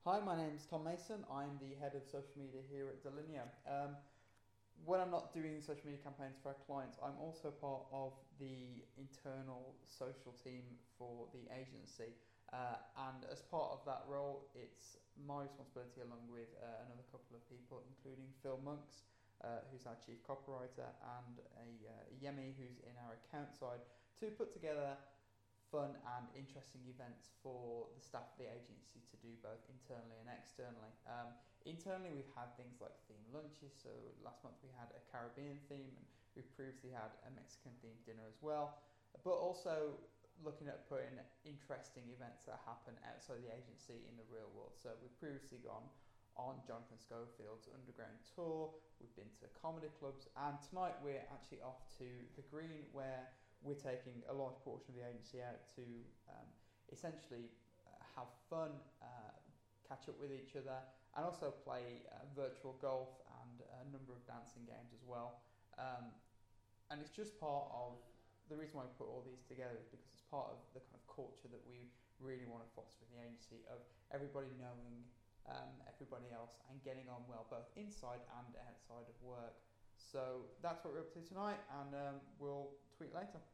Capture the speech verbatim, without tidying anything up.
Hi, my name's Tom Mason. I'm the head of social media here at Delinea. Um, when I'm not doing social media campaigns for our clients, I'm also part of the internal social team for the agency. Uh, and as part of that role, it's my responsibility, along with uh, another couple of people, including Phil Monks, uh, who's our chief copywriter, and a uh, Yemi, who's in our account side, to put together fun and interesting events for the staff of the agency to do both internally and externally. Um, internally, we've had things like theme lunches. So last month we had a Caribbean theme, and we previously had a Mexican themed dinner as well. But also looking at putting interesting events that happen outside the agency in the real world. So we've previously gone on Jonathan Schofield's underground tour. We've been to comedy clubs, and tonight we're actually off to the Green, where we're taking a large portion of the agency out to um, essentially uh, have fun, uh, catch up with each other, and also play uh, virtual golf and a number of dancing games as well. Um, and it's just part of the reason why we put all these together is because it's part of the kind of culture that we really want to foster in the agency, of everybody knowing um, everybody else and getting on well both inside and outside of work. So that's what we're up to tonight, and um, we'll tweet later.